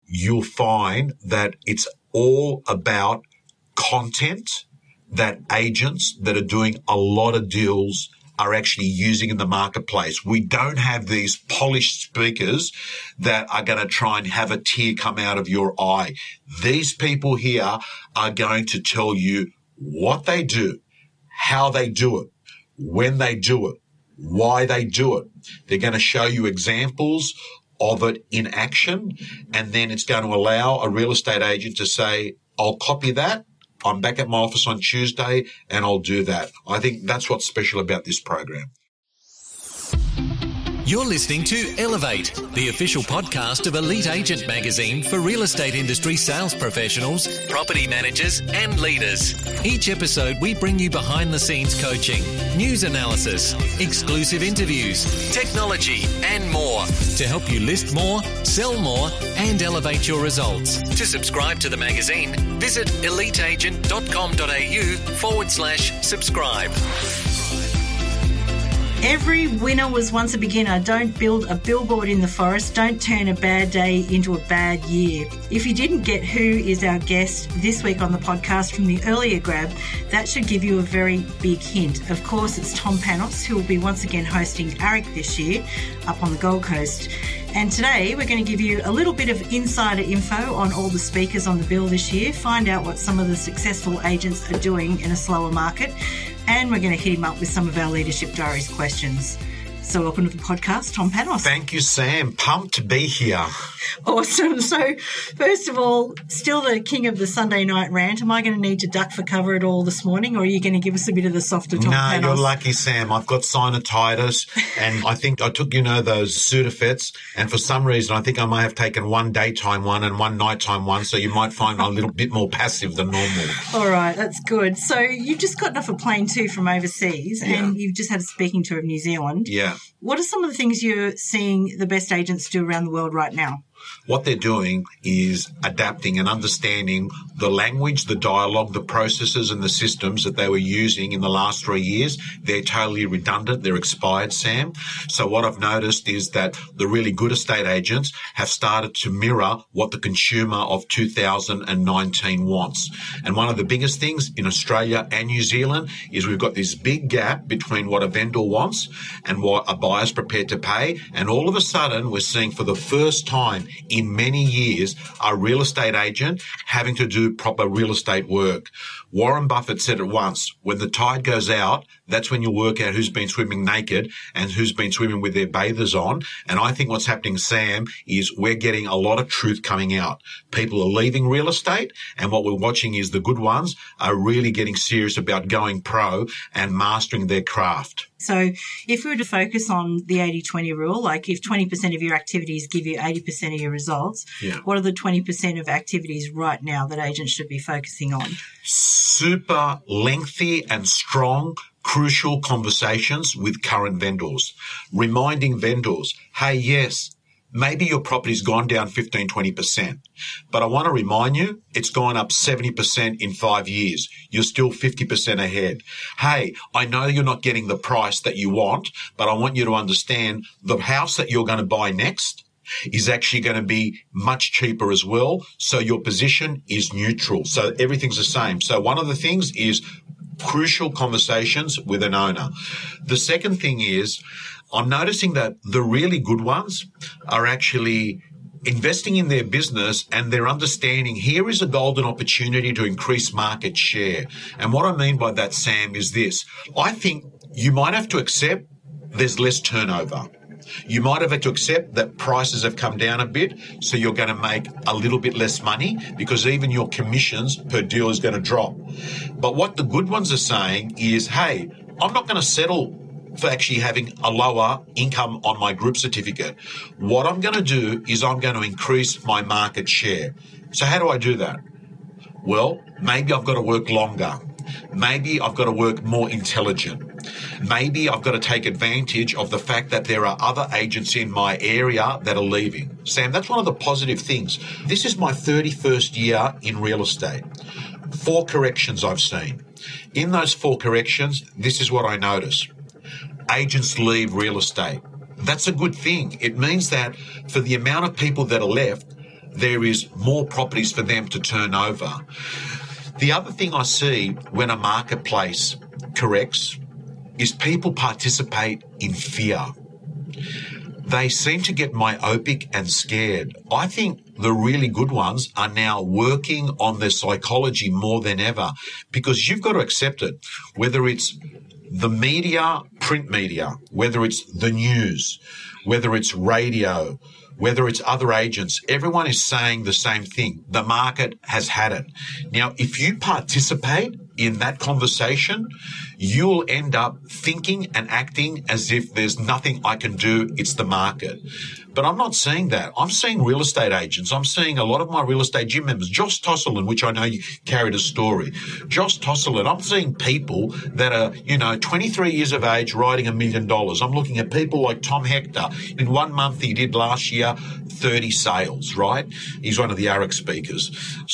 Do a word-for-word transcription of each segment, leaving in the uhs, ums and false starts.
you'll find that it's all about content that agents that are doing a lot of deals are actually using in the marketplace. We don't have these polished speakers that are going to try and have a tear come out of your eye. These people here are going to tell you what they do, how they do it, when they do it, why they do it. They're going to show you examples of it in action, and then it's going to allow a real estate agent to say, I'll copy that. I'm back at my office on Tuesday and I'll do that. I think that's what's special about this program. You're listening to Elevate, the official podcast of Elite Agent Magazine for real estate industry sales professionals, property managers and leaders. Each episode we bring you behind the scenes coaching, news analysis, exclusive interviews, technology and more to help you list more, sell more and elevate your results. To subscribe to the magazine, visit eliteagent.com.au forward slash subscribe. Every winner was once a beginner. Don't build a billboard in the forest. Don't turn a bad day into a bad year. If you didn't get who is our guest this week on the podcast from the earlier grab, that should give you a very big hint. Of course, it's Tom Panos, who will be once again hosting A R I C this year up on the Gold Coast. And today we're going to give you a little bit of insider info on all the speakers on the bill this year, find out what some of the successful agents are doing in a slower market, and we're going to hit him up with some of our Leadership Diaries questions. So welcome to the podcast, Tom Panos. Thank you, Sam. Pumped to be here. Awesome. So first of all, still the king of the Sunday night rant. Am I going to need to duck for cover at all this morning, or are you going to give us a bit of the softer Tom no, Panos? No, you're lucky, Sam. I've got sinusitis, and I think I took, you know, those Sudafeds, and for some reason I think I may have taken one daytime one and one nighttime one, so you might find I'm a little bit more passive than normal. All right, that's good. So you've just gotten off a plane too from overseas, yeah. and you've just had a speaking tour of New Zealand. Yeah. What are some of the things you're seeing the best agents do around the world right now? What they're doing is adapting and understanding the language, the dialogue, the processes and the systems that they were using in the last three years. They're totally redundant. They're expired, Sam. So what I've noticed is that the really good estate agents have started to mirror what the consumer of two thousand nineteen wants. And one of the biggest things in Australia and New Zealand is we've got this big gap between what a vendor wants and what a buyer's prepared to pay. And all of a sudden, we're seeing for the first time in many years a real estate agent having to do proper real estate work. Warren Buffett said it once, when the tide goes out, that's when you'll work out who's been swimming naked and who's been swimming with their bathers on. And I think what's happening, Sam, is we're getting a lot of truth coming out. People are leaving real estate, and what we're watching is the good ones are really getting serious about going pro and mastering their craft. So if we were to focus on the eighty twenty rule, like if twenty percent of your activities give you eighty percent of your results, yeah. what are the twenty percent of activities right now that agents should be focusing on? Super lengthy and strong, crucial conversations with current vendors, reminding vendors, hey, yes, maybe your property's gone down fifteen, twenty percent, but I want to remind you it's gone up seventy percent in five years. You're still fifty percent ahead. Hey, I know you're not getting the price that you want, but I want you to understand the house that you're going to buy next is actually going to be much cheaper as well. So your position is neutral. So everything's the same. So one of the things is crucial conversations with an owner. The second thing is I'm noticing that the really good ones are actually investing in their business, and they're understanding here is a golden opportunity to increase market share. And what I mean by that, Sam, is this. I think you might have to accept there's less turnover. You might have to accept that prices have come down a bit, so you're going to make a little bit less money because even your commissions per deal is going to drop. But what the good ones are saying is, hey, I'm not going to settle for actually having a lower income on my group certificate. What I'm going to do is I'm going to increase my market share. So how do I do that? Well, maybe I've got to work longer. Maybe I've got to work more intelligent. Maybe I've got to take advantage of the fact that there are other agents in my area that are leaving. Sam, that's one of the positive things. This is my thirty-first year in real estate. Four corrections I've seen. In those four corrections, this is what I notice. Agents leave real estate. That's a good thing. It means that for the amount of people that are left, there is more properties for them to turn over. The other thing I see when a marketplace corrects is people participate in fear. They seem to get myopic and scared. I think the really good ones are now working on their psychology more than ever, because you've got to accept it, whether it's the media, print media, whether it's the news, whether it's radio, whether it's other agents, everyone is saying the same thing. The market has had it. Now, if you participate in that conversation, you'll end up thinking and acting as if there's nothing I can do, it's the market. But I'm not seeing that. I'm seeing real estate agents. I'm seeing a lot of my real estate gym members. Josh Tosselin, which I know you carried a story. Josh Tosselin, I'm seeing people that are, you know, twenty-three years of age writing a million dollars. I'm looking at people like Tom Hector. In one month he did last year thirty sales, right? He's one of the A R E C speakers.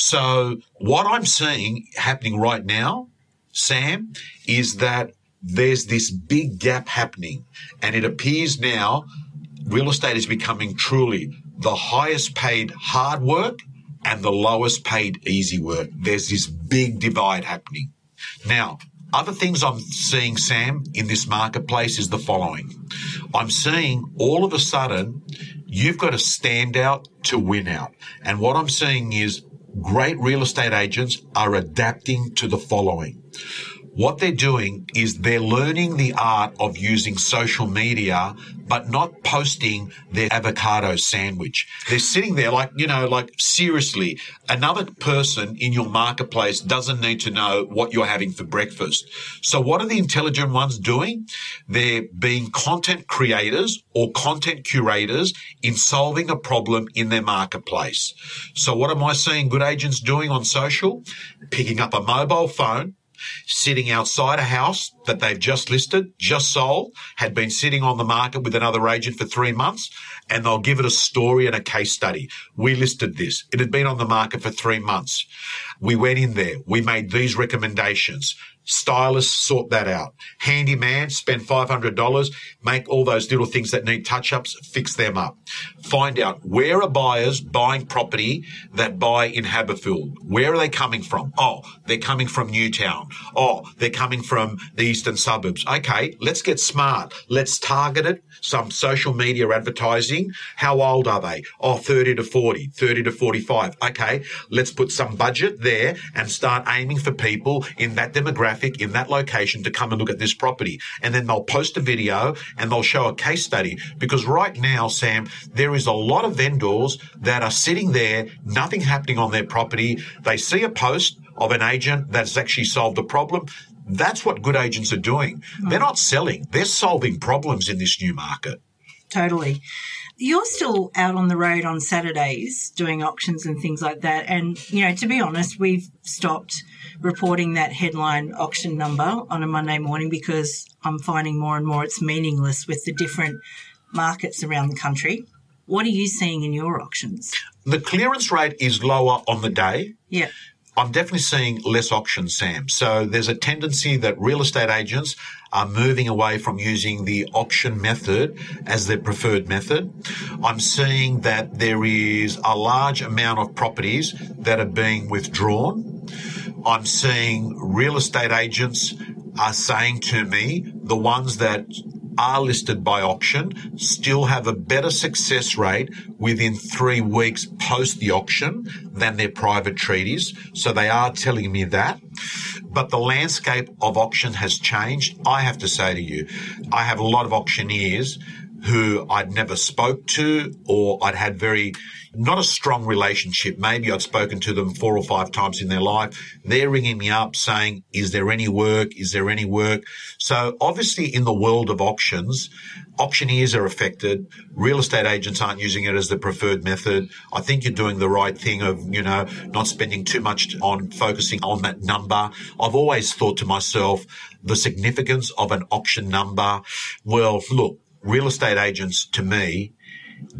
So what I'm seeing happening right now, Sam, is that there's this big gap happening, and it appears now real estate is becoming truly the highest paid hard work and the lowest paid easy work. There's this big divide happening. Now, other things I'm seeing, Sam, in this marketplace is the following. I'm seeing all of a sudden you've got to stand out to win out. And what I'm seeing is great real estate agents are adapting to the following. What they're doing is they're learning the art of using social media, but not posting their avocado sandwich. They're sitting there like, you know, like seriously, another person in your marketplace doesn't need to know what you're having for breakfast. So what are the intelligent ones doing? They're being content creators or content curators in solving a problem in their marketplace. So what am I seeing good agents doing on social? Picking up a mobile phone, sitting outside a house that they've just listed, just sold, had been sitting on the market with another agent for three months, and they'll give it a story and a case study. We listed this. It had been on the market for three months. We went in there. We made these recommendations. Stylists sort that out. Handyman, spend five hundred dollars, make all those little things that need touch-ups, fix them up. Find out where are buyers buying property that buy in Haberfield. Where are they coming from? Oh, they're coming from Newtown. Oh, they're coming from the eastern suburbs. Okay, let's get smart. Let's target it. Some social media advertising. How old are they? Oh, thirty to forty, thirty to forty-five. Okay, let's put some budget there and start aiming for people in that demographic, in that location to come and look at this property. And then they'll post a video and they'll show a case study, because right now, Sam, there is a lot of vendors that are sitting there, nothing happening on their property. They see a post of an agent that's actually solved a problem. That's what good agents are doing. Mm. They're not selling. They're solving problems in this new market. Totally. You're still out on the road on Saturdays doing auctions and things like that. And, you know, to be honest, we've stopped reporting that headline auction number on a Monday morning because I'm finding more and more it's meaningless with the different markets around the country. What are you seeing in your auctions? The clearance rate is lower on the day. Yeah. I'm definitely seeing less auctions, Sam. So there's a tendency that real estate agents are moving away from using the auction method as their preferred method. I'm seeing that there is a large amount of properties that are being withdrawn. I'm seeing real estate agents are saying to me, the ones that are listed by auction still have a better success rate within three weeks post the auction than their private treaties. So they are telling me that. But the landscape of auction has changed. I have to say to you, I have a lot of auctioneers who I'd never spoke to, or I'd had very, not a strong relationship. Maybe I'd spoken to them four or five times in their life. They're ringing me up saying, is there any work? Is there any work? So obviously in the world of auctions, auctioneers are affected. Real estate agents aren't using it as the preferred method. I think you're doing the right thing of, you know, not spending too much on focusing on that number. I've always thought to myself, the significance of an auction number. Well, look, real estate agents, to me,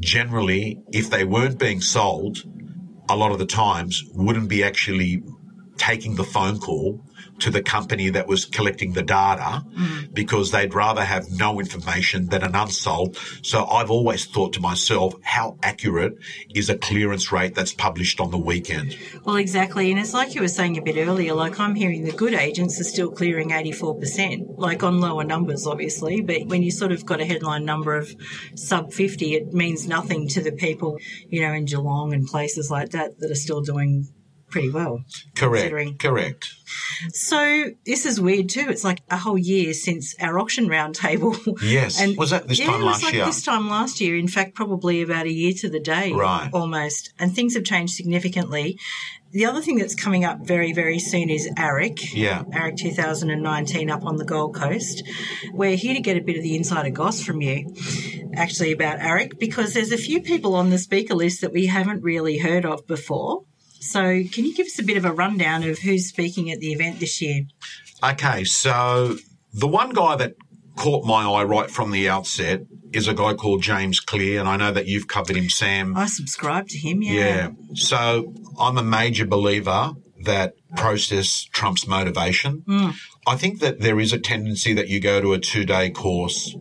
generally, if they weren't being sold, a lot of the times wouldn't be actually taking the phone call to the company that was collecting the data mm. because they'd rather have no information than an unsold. So I've always thought to myself, how accurate is a clearance rate that's published on the weekend? Well, exactly. And it's like you were saying a bit earlier, like I'm hearing the good agents are still clearing eighty-four percent, like on lower numbers, obviously. But when you sort of got a headline number of sub fifty, it means nothing to the people, you know, in Geelong and places like that that are still doing pretty well. Correct, correct. So this is weird too. It's like a whole year since our auction roundtable. Yes. And was that this yeah, time it was last like year? This time last year. In fact, probably about a year to the day. Right. Almost. And things have changed significantly. The other thing that's coming up very, very soon is A R I C. Yeah. A R I C two thousand nineteen up on the Gold Coast. We're here to get a bit of the insider goss from you, actually, about A R I C, because there's a few people on the speaker list that we haven't really heard of before. So can you give us a bit of a rundown of who's speaking at the event this year? Okay, so the one guy that caught my eye right from the outset is a guy called James Clear, and I know that you've covered him, Sam. I subscribe to him, yeah. Yeah. So I'm a major believer that process trumps motivation. Mm. I think that there is a tendency that you go to a two-day course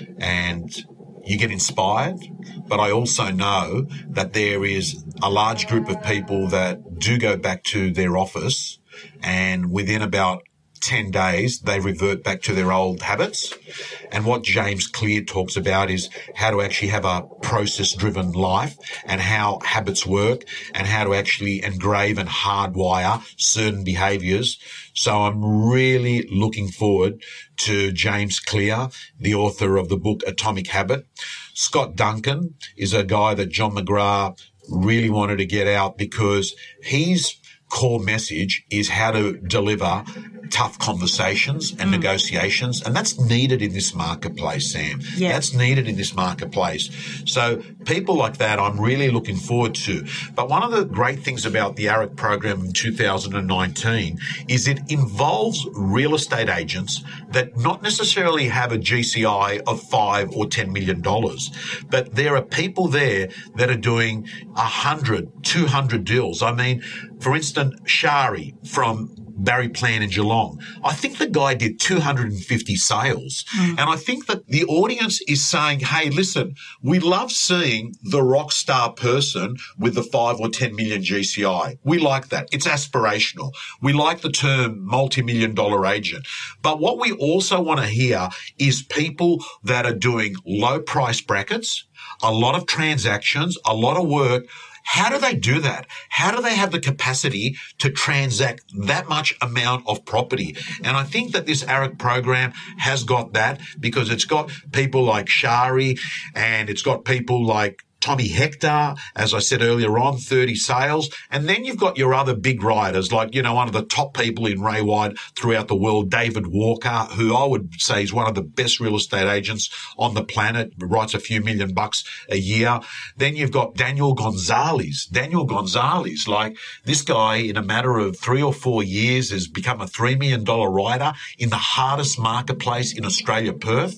and you get inspired, but I also know that there is a large group of people that do go back to their office and within about ten days, they revert back to their old habits. And what James Clear talks about is how to actually have a process-driven life and how habits work and how to actually engrave and hardwire certain behaviours. So I'm really looking forward to James Clear, the author of the book Atomic Habit. Scott Duncan is a guy that John McGrath really wanted to get out because his core message is how to deliver tough conversations and mm. negotiations, and that's needed in this marketplace, Sam. Yeah. That's needed in this marketplace. So people like that I'm really looking forward to. But one of the great things about the A R I C program in two thousand nineteen is it involves real estate agents that not necessarily have a G C I of five or ten million dollars, but there are people there that are doing one hundred, two hundred deals. I mean, for instance, Shari from Barry Plan in Geelong. I think the guy did two hundred fifty sales. Mm. And I think that the audience is saying, hey, listen, we love seeing the rock star person with the five or ten million G C I. We like that. It's aspirational. We like the term multi-million dollar agent. But what we also want to hear is people that are doing low price brackets, a lot of transactions, a lot of work. How do they do that? How do they have the capacity to transact that much amount of property? And I think that this A R I C program has got that because it's got people like Shari and it's got people like Tommy Hector, as I said earlier on, thirty sales. And then you've got your other big writers, like, you know, one of the top people in Ray White throughout the world, David Walker, who I would say is one of the best real estate agents on the planet, writes a few million bucks a year. Then you've got Daniel Gonzalez. Daniel Gonzalez, like this guy in a matter of three or four years has become a three million dollars writer in the hardest marketplace in Australia, Perth.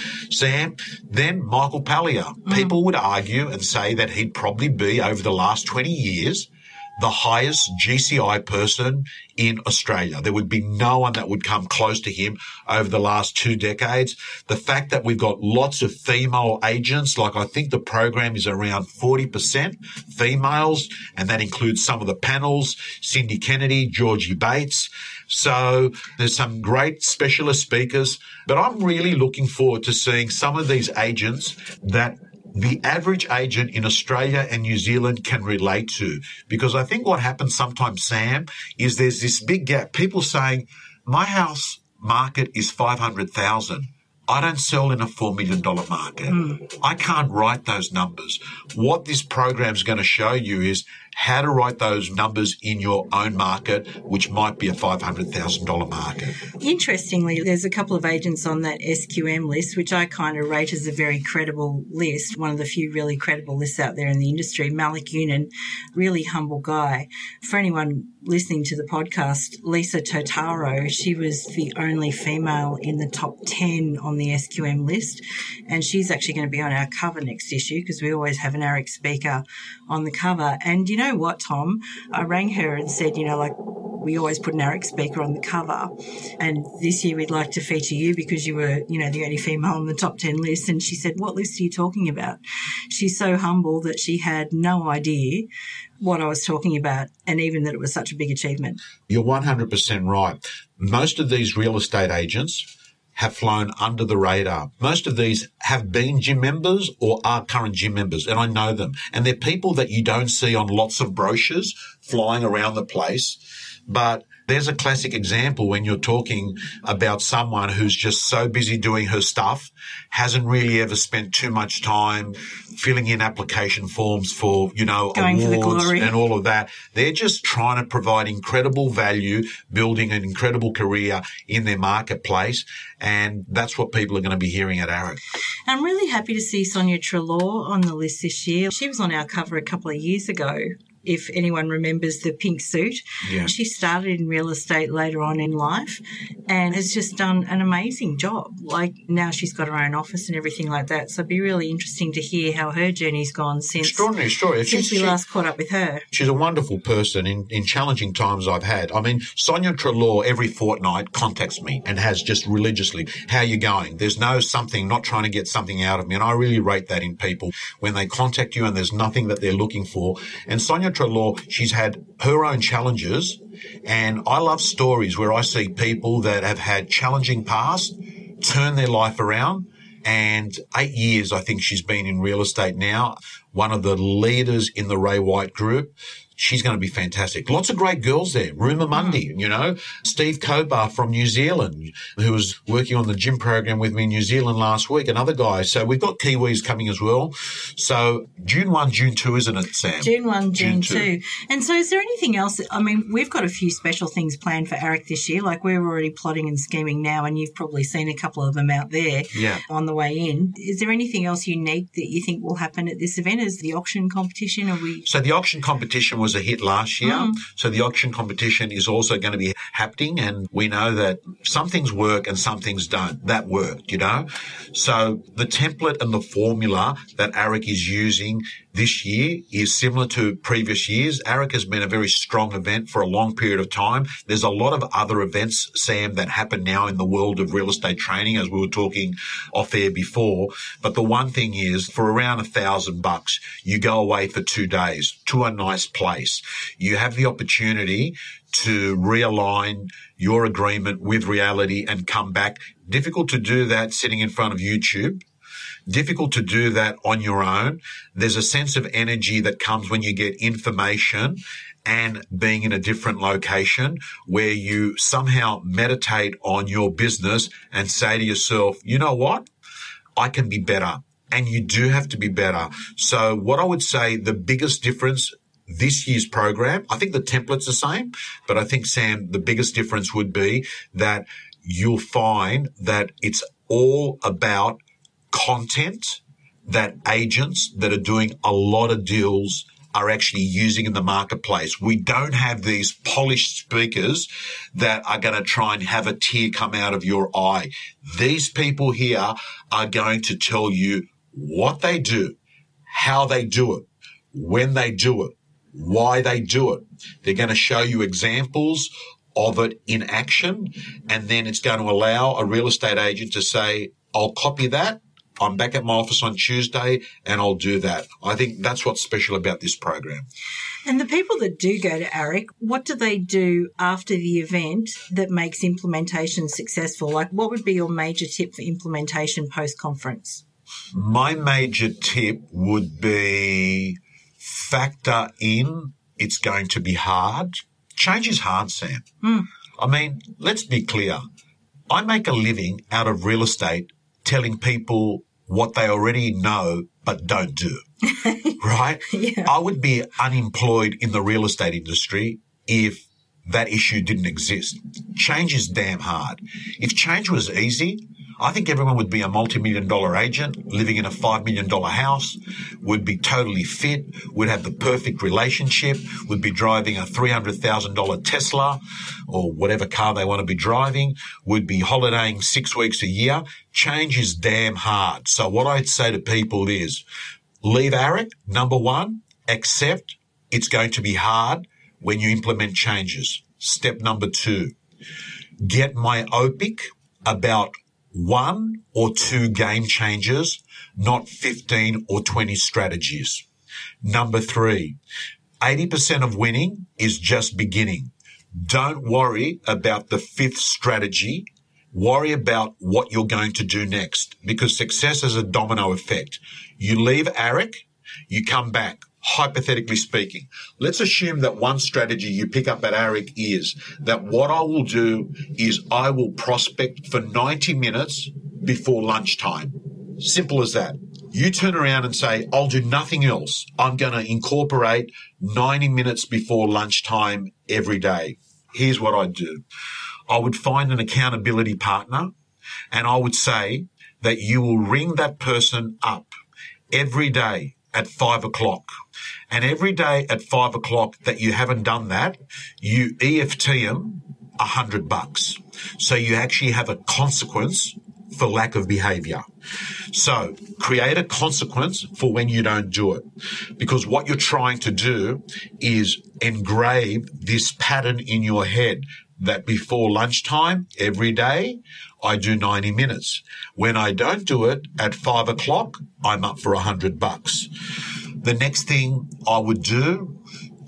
Sam, then Michael Pallier. Mm. People would argue and say that he'd probably be, over the last twenty years, the highest G C I person in Australia. There would be no one that would come close to him over the last two decades. The fact that we've got lots of female agents, like I think the program is around forty percent females, and that includes some of the panels, Cindy Kennedy, Georgie Bates. So there's some great specialist speakers, but I'm really looking forward to seeing some of these agents that the average agent in Australia and New Zealand can relate to. Because I think what happens sometimes, Sam, is there's this big gap. People saying, my house market is five hundred thousand dollars. I don't sell in a four million dollars market. Mm. I can't write those numbers. What this program is going to show you is how to write those numbers in your own market, which might be a five hundred thousand dollars market. Interestingly, there's a couple of agents on that S Q M list, which I kind of rate as a very credible list, one of the few really credible lists out there in the industry. Malik Unan, really humble guy. For anyone listening to the podcast, Lisa Totaro, she was the only female in the top ten on the S Q M list, and she's actually going to be on our cover next issue because we always have an A R I C speaker on the cover. And you know what, Tom? I rang her and said, you know, like, we always put an Aric speaker on the cover. And this year we'd like to feature you because you were, you know, the only female on the top ten list. And she said, what list are you talking about? She's so humble that she had no idea what I was talking about, and even that it was such a big achievement. You're one hundred percent right. Most of these real estate agents have flown under the radar. Most of these have been gym members or are current gym members, and I know them. And they're people that you don't see on lots of brochures flying around the place. But there's a classic example when you're talking about someone who's just so busy doing her stuff, hasn't really ever spent too much time filling in application forms for, you know, Going awards for the glory. and all of that. They're just trying to provide incredible value, building an incredible career in their marketplace. And that's what people are going to be hearing at Aric. I'm really happy to see Sonia Trelaw on the list this year. She was on our cover a couple of years ago. If anyone remembers the pink suit. Yeah. She started in real estate later on in life and has just done an amazing job. Like now she's got her own office and everything like that. So it'd be really interesting to hear how her journey's gone since, Extraordinary story. since She's, we she, last caught up with her. She's a wonderful person in, in challenging times I've had. I mean, Sonia Trelaw every fortnight contacts me and has just religiously, how you going? There's no something, not trying to get something out of me. And I really rate that in people when they contact you and there's nothing that they're looking for. And Sonia Trelaw, she's had her own challenges, and I love stories where I see people that have had challenging past turn their life around. And eight years, I think she's been in real estate now, one of the leaders in the Ray White Group. She's going to be fantastic. Lots of great girls there. Ruma Mundi, you know, Steve Kobar from New Zealand, who was working on the gym program with me in New Zealand last week, another guy. So we've got Kiwis coming as well. So June first, June second, isn't it, Sam? June first, June June second. And so is there anything else? I mean, we've got a few special things planned for Aric this year. Like we're already plotting and scheming now, and you've probably seen a couple of them out there Yeah. on the way in. Is there anything else unique that you think will happen at this event? Is the auction competition? Are we... So the auction competition was a hit last year. Mm. So the auction competition is also going to be happening. And we know that some things work and some things don't. That worked, you know. So the template and the formula that Aric is using this year is similar to previous years. Aric has been a very strong event for a long period of time. There's a lot of other events, Sam, that happen now in the world of real estate training, as we were talking off air before. But the one thing is, for around a thousand bucks, you go away for two days to a nice place. You have the opportunity to realign your agreement with reality and come back. Difficult to do that sitting in front of YouTube. Difficult to do that on your own. There's a sense of energy that comes when you get information and being in a different location where you somehow meditate on your business and say to yourself, you know what? I can be better. And you do have to be better. So what I would say, the biggest difference this year's program, I think the template's the same, but I think, Sam, the biggest difference would be that you'll find that it's all about content that agents that are doing a lot of deals are actually using in the marketplace. We don't have these polished speakers that are going to try and have a tear come out of your eye. These people here are going to tell you what they do, how they do it, when they do it, why they do it. They're going to show you examples of it in action, and then it's going to allow a real estate agent to say, I'll copy that. I'm back at my office on Tuesday and I'll do that. I think that's what's special about this program. And the people that do go to Aric, what do they do after the event that makes implementation successful? Like, what would be your major tip for implementation post-conference? My major tip would be factor in it's going to be hard. Change is hard, Sam. Mm. I mean, let's be clear. I make a living out of real estate telling people what they already know but don't do, right? Yeah. I would be unemployed in the real estate industry if that issue didn't exist. Change is damn hard. If change was easy, I think everyone would be a multi-million dollar agent living in a five million dollars house, would be totally fit, would have the perfect relationship, would be driving a three hundred thousand dollars Tesla or whatever car they want to be driving, would be holidaying six weeks a year. Change is damn hard. So what I'd say to people is leave Aric, number one, accept it's going to be hard when you implement changes. Step number two, get myopic about one or two game changers, not fifteen or twenty strategies. Number three, eighty percent of winning is just beginning. Don't worry about the fifth strategy. Worry about what you're going to do next, because success is a domino effect. You leave ARIC, you come back. Hypothetically speaking, let's assume that one strategy you pick up at ARIC is that what I will do is I will prospect for ninety minutes before lunchtime. Simple as that. You turn around and say, I'll do nothing else. I'm going to incorporate ninety minutes before lunchtime every day. Here's what I'd do. I would find an accountability partner, and I would say that you will ring that person up every day at five o'clock. And every day at five o'clock that you haven't done that, you E F T them a hundred bucks. So you actually have a consequence for lack of behavior. So create a consequence for when you don't do it. Because what you're trying to do is engrave this pattern in your head that before lunchtime every day, I do ninety minutes. When I don't do it at five o'clock, I'm up for a hundred bucks. The next thing I would do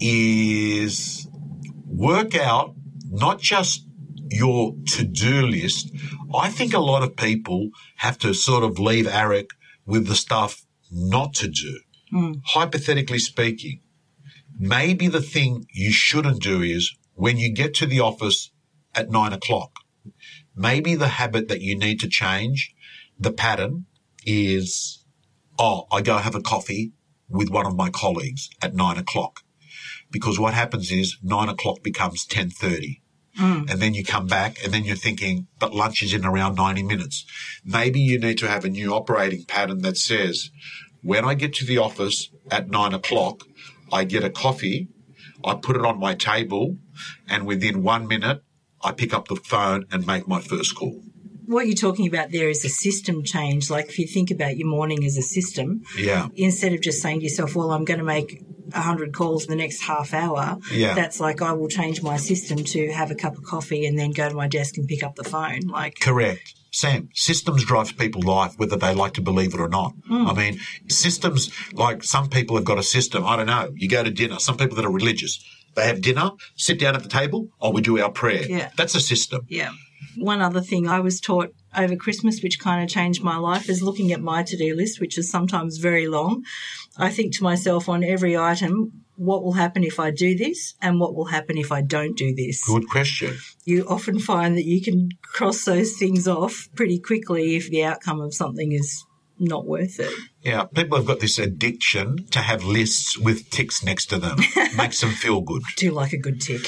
is work out not just your to-do list. I think a lot of people have to sort of leave ARIC with the stuff not to do. Mm. Hypothetically speaking, maybe the thing you shouldn't do is when you get to the office at nine o'clock, maybe the habit that you need to change, the pattern is, oh, I go have a coffee with one of my colleagues at nine o'clock. Because what happens is nine o'clock becomes ten thirty. Mm. And then you come back and then you're thinking, but lunch is in around ninety minutes. Maybe you need to have a new operating pattern that says, when I get to the office at nine o'clock, I get a coffee, I put it on my table, and within one minute, I pick up the phone and make my first call. What you're talking about there is a system change. Like if you think about your morning as a system, yeah. Instead of just saying to yourself, well, I'm going to make one hundred calls in the next half hour, yeah. That's like I will change my system to have a cup of coffee and then go to my desk and pick up the phone. Like Correct. Sam, systems drive people life, whether they like to believe it or not. Mm. I mean, systems, like some people have got a system. I don't know. You go to dinner. Some people that are religious, they have dinner, sit down at the table, oh, we do our prayer. Yeah. That's a system. Yeah. One other thing I was taught over Christmas, which kind of changed my life, is looking at my to-do list, which is sometimes very long. I think to myself on every item, what will happen if I do this and what will happen if I don't do this? Good question. You often find that you can cross those things off pretty quickly if the outcome of something is not worth it. Yeah, people have got this addiction to have lists with ticks next to them. Makes them feel good. I do like a good tick.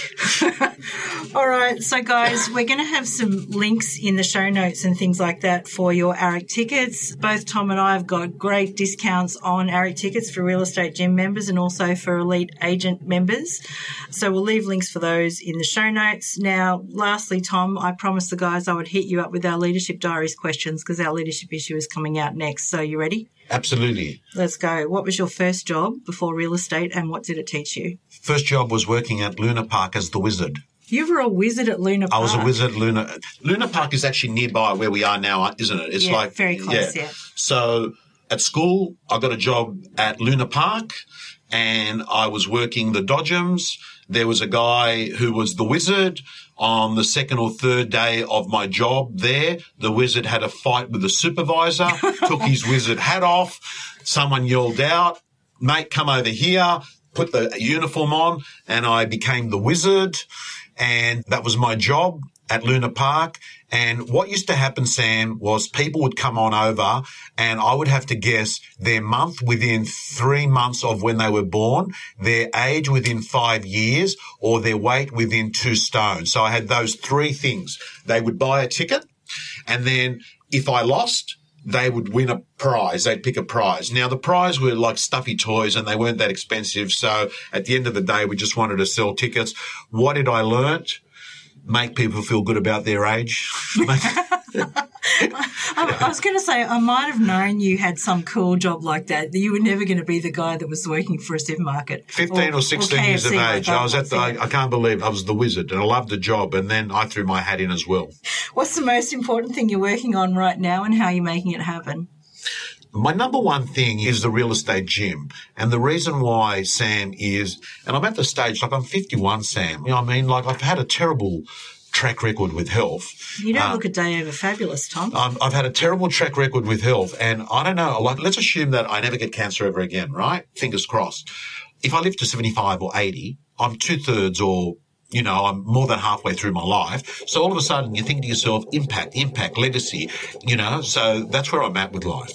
All right, so guys, we're going to have some links in the show notes and things like that for your ARIC tickets. Both Tom and I have got great discounts on ARIC tickets for Real Estate Gym members and also for Elite Agent members. So we'll leave links for those in the show notes. Now, lastly, Tom, I promised the guys I would hit you up with our Leadership Diaries questions because our leadership issue is coming out next. So you ready? Absolutely. Let's go. What was your first job before real estate and what did it teach you? First job was working at Luna Park as the wizard. You were a wizard at Luna Park. I was a wizard at Luna. Luna Park is actually nearby where we are now, isn't it? It's yeah, like very close, yeah. yeah. So at school, I got a job at Luna Park and I was working the Dodgems. There was a guy who was the wizard. On the second or third day of my job there, the wizard had a fight with the supervisor, took his wizard hat off. Someone yelled out, mate, come over here, put the uniform on, and I became the wizard. And that was my job at Luna Park. And what used to happen, Sam, was people would come on over and I would have to guess their month within three months of when they were born, their age within five years, or their weight within two stone. So I had those three things. They would buy a ticket, and then if I lost, they would win a prize. They'd pick a prize. Now, the prize were like stuffy toys and they weren't that expensive. So at the end of the day, we just wanted to sell tickets. What did I learn? Make people feel good about their age. I, I was going to say, I might have known you had some cool job like that, that you were never going to be the guy that was working for a supermarket. fifteen or, or sixteen or years of age. I was at the, I, I can't believe I was the wizard and I loved the job, and then I threw my hat in as well. What's the most important thing you're working on right now and how are you making it happen? My number one thing is the real estate gym. And the reason why, Sam, is, and I'm at the stage, like I'm fifty-one, Sam. You know what I mean? Like I've had a terrible track record with health. You don't uh, look a day over fabulous, Tom. Um, I've had a terrible track record with health, and I don't know, like, let's assume that I never get cancer ever again, right? Fingers crossed. If I live to seventy-five or eighty, I'm two-thirds or, you know, I'm more than halfway through my life. So all of a sudden you think to yourself, impact, impact, legacy, you know, so that's where I'm at with life.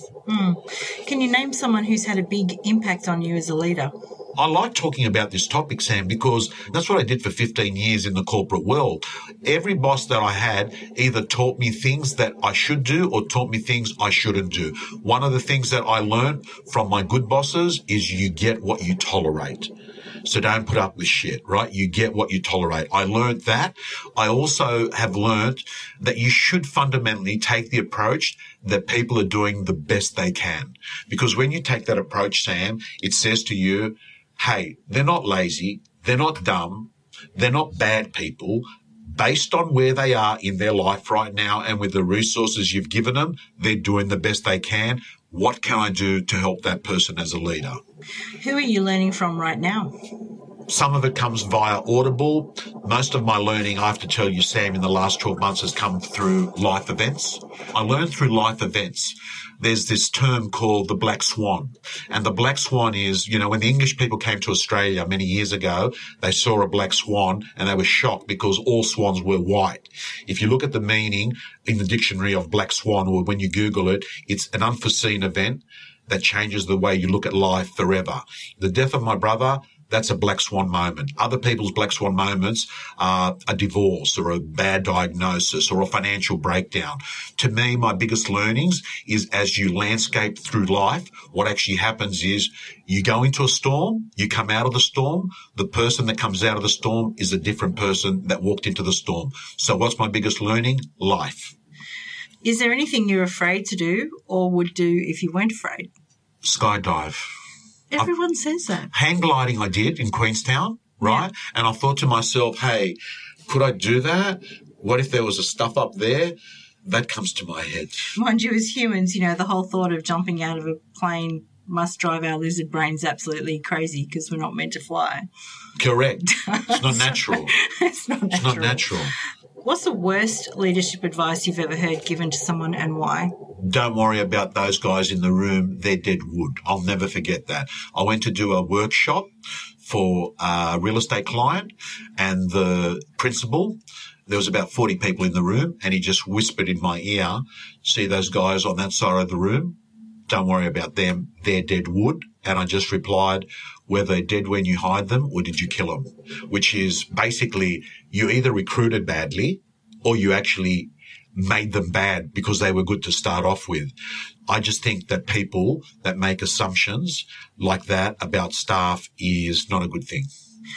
Mm. Can you name someone who's had a big impact on you as a leader? I like talking about this topic, Sam, because that's what I did for fifteen years in the corporate world. Every boss that I had either taught me things that I should do or taught me things I shouldn't do. One of the things that I learned from my good bosses is you get what you tolerate. So don't put up with shit, right? You get what you tolerate. I learned that. I also have learned that you should fundamentally take the approach that people are doing the best they can. Because when you take that approach, Sam, it says to you, hey, they're not lazy, they're not dumb, they're not bad people. Based on where they are in their life right now and with the resources you've given them, they're doing the best they can. What can I do to help that person as a leader? Who are you learning from right now? Some of it comes via Audible. Most of my learning, I have to tell you, Sam, in the last twelve months has come through life events. I learned through life events. There's this term called the black swan. And the black swan is, you know, when the English people came to Australia many years ago, they saw a black swan and they were shocked because all swans were white. If you look at the meaning in the dictionary of black swan, or when you Google it, it's an unforeseen event that changes the way you look at life forever. The death of my brother, that's a black swan moment. Other people's black swan moments are a divorce or a bad diagnosis or a financial breakdown. To me, my biggest learnings is as you landscape through life, what actually happens is you go into a storm, you come out of the storm. The person that comes out of the storm is a different person that walked into the storm. So what's my biggest learning? Life. Is there anything you're afraid to do or would do if you weren't afraid? Skydive. Everyone I, says that. Hang gliding I did in Queenstown, right? Yeah. And I thought to myself, hey, could I do that? What if there was a stuff up there? That comes to my head. Mind you, as humans, you know, the whole thought of jumping out of a plane must drive our lizard brains absolutely crazy because we're not meant to fly. Correct. It's not natural. It's not natural. It's not natural. What's the worst leadership advice you've ever heard given to someone and why? Don't worry about those guys in the room. They're dead wood. I'll never forget that. I went to do a workshop for a real estate client, and the principal, there was about forty people in the room, and he just whispered in my ear, see those guys on that side of the room? Don't worry about them. They're dead wood. And I just replied, were they dead when you hired them or did you kill them? Which is basically you either recruited badly or you actually made them bad because they were good to start off with. I just think that people that make assumptions like that about staff is not a good thing.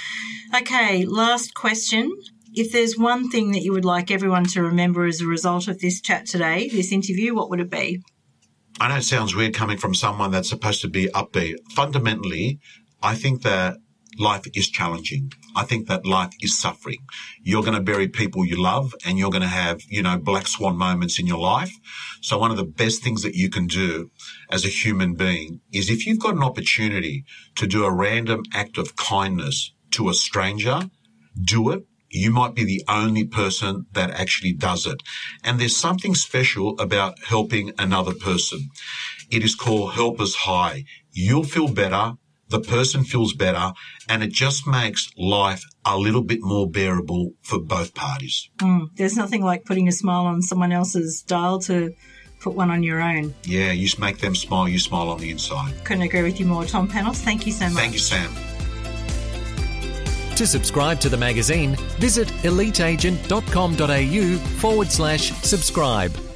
Okay, last question. If there's one thing that you would like everyone to remember as a result of this chat today, this interview, what would it be? I know it sounds weird coming from someone that's supposed to be upbeat. Fundamentally, I think that life is challenging. I think that life is suffering. You're going to bury people you love and you're going to have, you know, black swan moments in your life. So one of the best things that you can do as a human being is if you've got an opportunity to do a random act of kindness to a stranger, do it. You might be the only person that actually does it. And there's something special about helping another person. It is called helper's high. You'll feel better. The person feels better. And it just makes life a little bit more bearable for both parties. Mm, there's nothing like putting a smile on someone else's dial to put one on your own. Yeah, you make them smile, you smile on the inside. Couldn't agree with you more. Tom Panos, thank you so much. Thank you, Sam. To subscribe to the magazine, visit eliteagent.com.au forward slash subscribe.